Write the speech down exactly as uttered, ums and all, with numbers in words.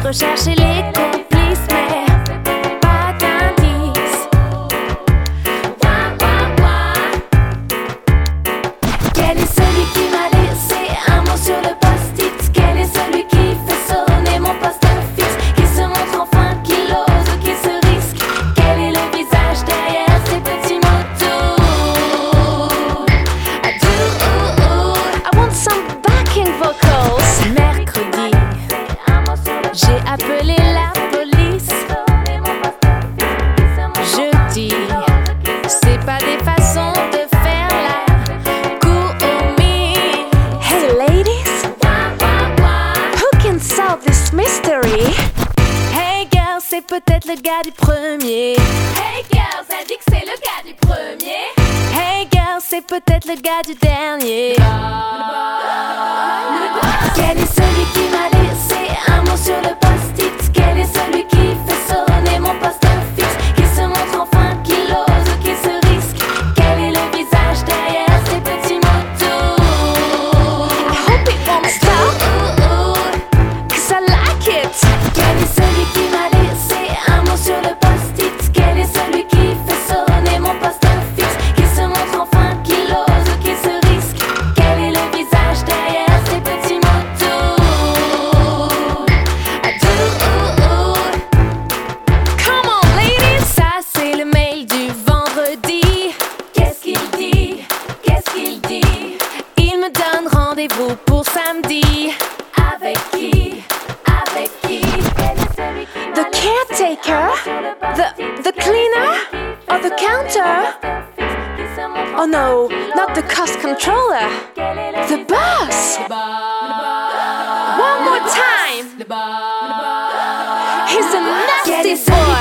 rechercher les complices, mais pas d'indice. Ouah, ouah, ouah. Quel est celui qui m'a laissé un mot sur le post-it? Quel est celui qui fait sonner mon poste fixe? Qui se montre enfin, qui l'ose, qui se risque? Quel est le visage derrière ces petits mots doux? I do, I want some backing vocals. Mercredi, j'ai appelé la police. Jeudi, c'est pas des façons de faire la cour au mille. Hey ladies, who can solve this mystery? Hey girl, c'est peut-être le gars du premier. Hey girl, ça dit que c'est le gars du premier. Hey girl, c'est peut-être le gars du dernier. Quel est celui qui m'a laissé un mot sur le post-it? Quel est celui qui fait sonner mon poste fixe? Qui se montre enfin, qui l'ose, qui se risque? Quel est le visage derrière ces petits mots doux? I hope it won't stop, cause I like it. Quel est celui qui m'a laissé un mot sur le post-it? Quel est celui qui fait sonner mon poste fixe? Qui se montre enfin, qui l'ose, qui se risque? Quel est le visage derrière ces petits mots doux? I do. Come on ladies, ça c'est le mail du vendredi. Qu'est-ce qu'il dit? Qu'est-ce qu'il dit? Il me donne rendez-vous pour samedi. Avec qui? Avec qui? The caretaker? The, the cleaner? Or the counter? Oh no, not the cost controller. The boss! One more time! He's a nasty boy!